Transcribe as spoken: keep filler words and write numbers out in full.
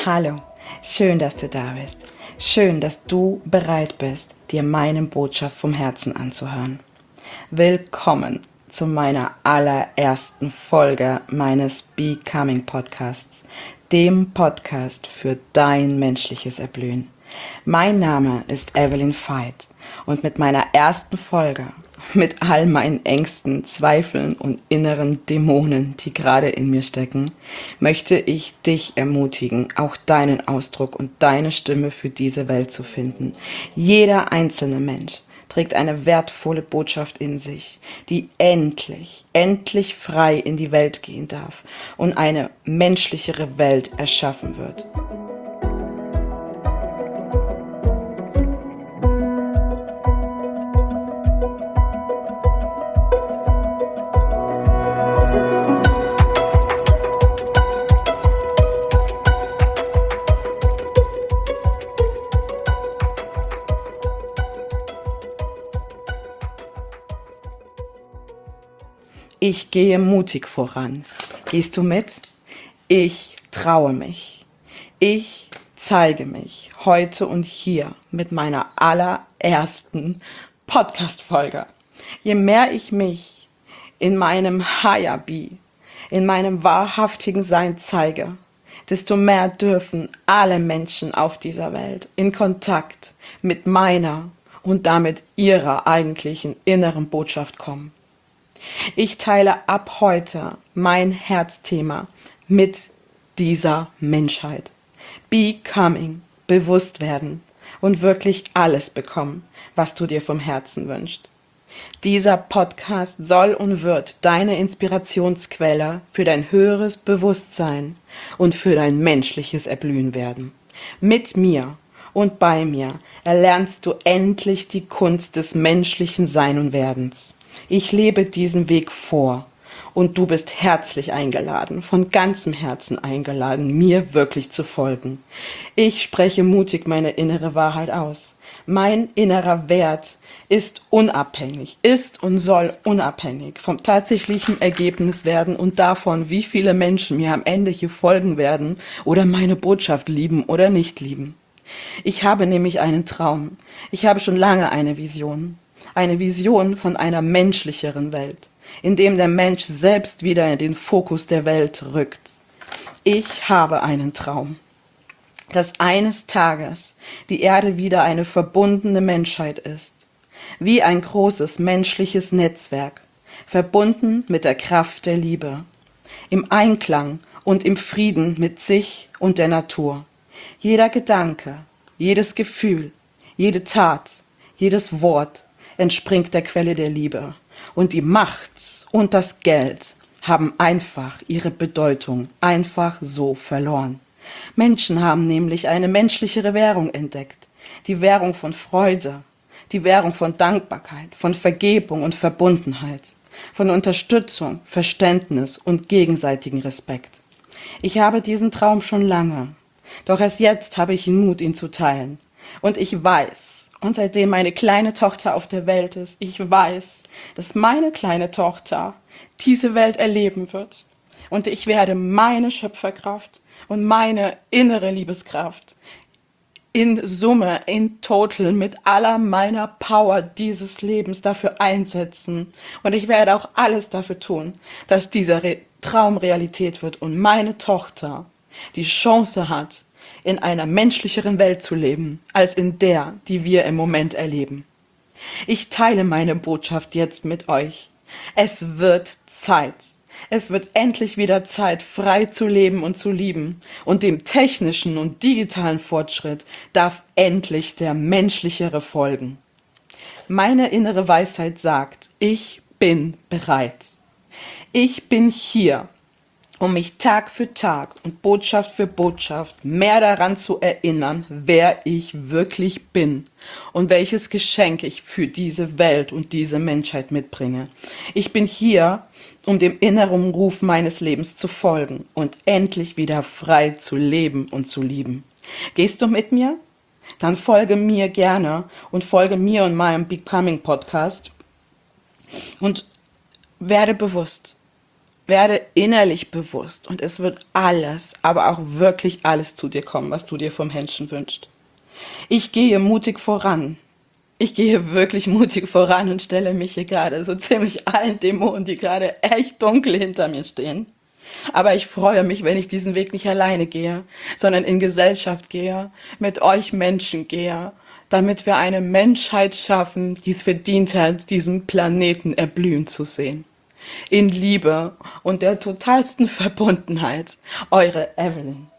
Hallo, schön, dass du da bist. Schön, dass du bereit bist, dir meine Botschaft vom Herzen anzuhören. Willkommen zu meiner allerersten Folge meines Becoming Podcasts, dem Podcast für dein menschliches Erblühen. Mein Name ist Evelyn Veit und mit meiner ersten Folge, mit all meinen Ängsten, Zweifeln und inneren Dämonen, die gerade in mir stecken, möchte ich dich ermutigen, auch deinen Ausdruck und deine Stimme für diese Welt zu finden. Jeder einzelne Mensch trägt eine wertvolle Botschaft in sich, die endlich, endlich frei in die Welt gehen darf und eine menschlichere Welt erschaffen wird. Ich gehe mutig voran. Gehst du mit? Ich traue mich. Ich zeige mich heute und hier mit meiner allerersten Podcast-Folge. Je mehr ich mich in meinem Higher Be, in meinem wahrhaftigen Sein zeige, desto mehr dürfen alle Menschen auf dieser Welt in Kontakt mit meiner und damit ihrer eigentlichen inneren Botschaft kommen. Ich teile ab heute mein Herzthema mit dieser Menschheit. Becoming, bewusst werden und wirklich alles bekommen, was du dir vom Herzen wünschst. Dieser Podcast soll und wird deine Inspirationsquelle für dein höheres Bewusstsein und für dein menschliches Erblühen werden. Mit mir und bei mir erlernst du endlich die Kunst des menschlichen Sein und Werdens. Ich lebe diesen Weg vor und du bist herzlich eingeladen, von ganzem Herzen eingeladen, mir wirklich zu folgen. Ich spreche mutig meine innere Wahrheit aus. Mein innerer Wert ist unabhängig, ist und soll unabhängig vom tatsächlichen Ergebnis werden und davon, wie viele Menschen mir am Ende hier folgen werden oder meine Botschaft lieben oder nicht lieben. Ich habe nämlich einen Traum. Ich habe schon lange eine Vision. Eine Vision von einer menschlicheren Welt, in dem der Mensch selbst wieder in den Fokus der Welt rückt. Ich habe einen Traum, dass eines Tages die Erde wieder eine verbundene Menschheit ist, wie ein großes menschliches Netzwerk, verbunden mit der Kraft der Liebe, im Einklang und im Frieden mit sich und der Natur. Jeder Gedanke, jedes Gefühl, jede Tat, jedes Wort entspringt der Quelle der Liebe. Und die Macht und das Geld haben einfach ihre Bedeutung einfach so verloren. Menschen haben nämlich eine menschlichere Währung entdeckt. Die Währung von Freude, die Währung von Dankbarkeit, von Vergebung und Verbundenheit, von Unterstützung, Verständnis und gegenseitigen Respekt. Ich habe diesen Traum schon lange, doch erst jetzt habe ich den Mut, ihn zu teilen. Und ich weiß, und seitdem meine kleine Tochter auf der Welt ist, ich weiß, dass meine kleine Tochter diese Welt erleben wird. Und ich werde meine Schöpferkraft und meine innere Liebeskraft in Summe, in Total, mit aller meiner Power dieses Lebens dafür einsetzen. Und ich werde auch alles dafür tun, dass dieser Re- Traum Realität wird und meine Tochter die Chance hat, in einer menschlicheren Welt zu leben, als in der, die wir im Moment erleben. Ich teile meine Botschaft jetzt mit euch. Es wird Zeit. Es wird endlich wieder Zeit, frei zu leben und zu lieben. Und dem technischen und digitalen Fortschritt darf endlich der menschlichere folgen. Meine innere Weisheit sagt, ich bin bereit. Ich bin hier, um mich Tag für Tag und Botschaft für Botschaft mehr daran zu erinnern, wer ich wirklich bin und welches Geschenk ich für diese Welt und diese Menschheit mitbringe. Ich bin hier, um dem inneren Ruf meines Lebens zu folgen und endlich wieder frei zu leben und zu lieben. Gehst du mit mir? Dann folge mir gerne und folge mir und meinem Becoming Podcast und werde bewusst. Werde innerlich bewusst und es wird alles, aber auch wirklich alles zu dir kommen, was du dir vom Menschen wünschst. Ich gehe mutig voran. Ich gehe wirklich mutig voran und stelle mich hier gerade so ziemlich allen Dämonen, die gerade echt dunkel hinter mir stehen. Aber ich freue mich, wenn ich diesen Weg nicht alleine gehe, sondern in Gesellschaft gehe, mit euch Menschen gehe, damit wir eine Menschheit schaffen, die es verdient hat, diesen Planeten erblühen zu sehen. In Liebe und der totalsten Verbundenheit, eure Evelyn.